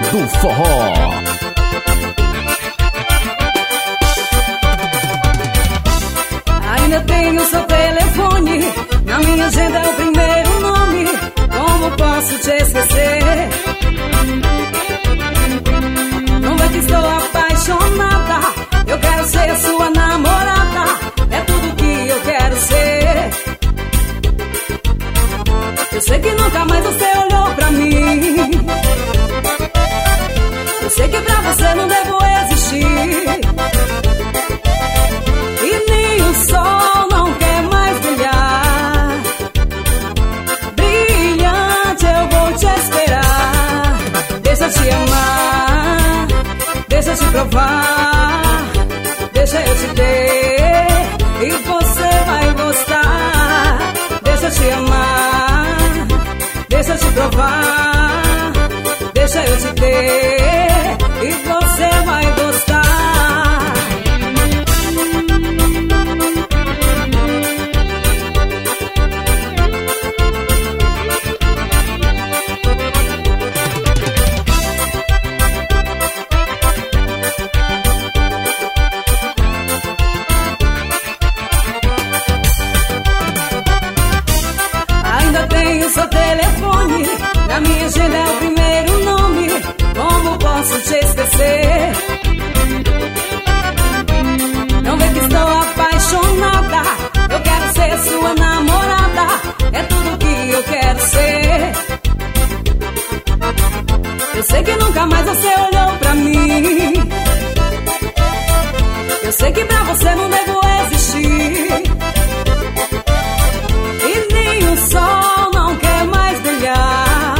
do forró. Ainda tenho seu telefone, na minha agenda é o primeiro nome. Como posso te esquecer? Não vê que estou apaixonada, eu quero ser sua namorada, é tudo que eu quero ser. Eu sei que nunca mais você olhou pra mim, eu sei que pra você não devo existir, e nem o sol não quer mais brilhar. Brilhante, eu vou te esperar. Deixa eu te amar, deixa eu te provar, deixa eu te ter e você vai gostar. Deixa eu te amar, deixa eu te provar, deixa eu te ter e você vai gostar. Ainda tenho seu telefone, na minha agenda é o primeiro nome. Como posso te esquecer? Não vê que estou apaixonada, eu quero ser sua namorada, é tudo que eu quero ser. Eu sei que nunca mais você olhou pra mim, eu sei que pra você não devo existir, e nem o sol não quer mais brilhar.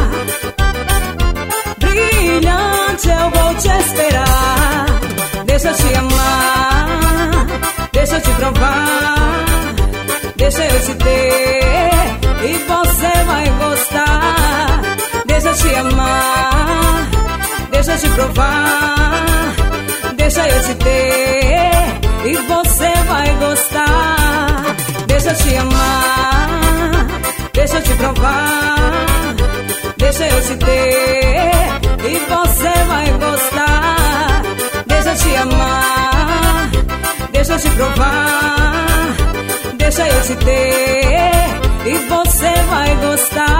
Brilhante, eu vou te esperar. Deixa eu te amar, deixa eu te provar, deixa eu te ter e você vai gostar. Deixa eu te amar, deixa eu te provar, deixa eu te ter e você vai gostar. Deixa eu te amar, deixa eu te provar, deixa eu te ter e você vai gostar. Deixa eu te amar, deixa eu te provar, deixa eu te ter e você vai gostar.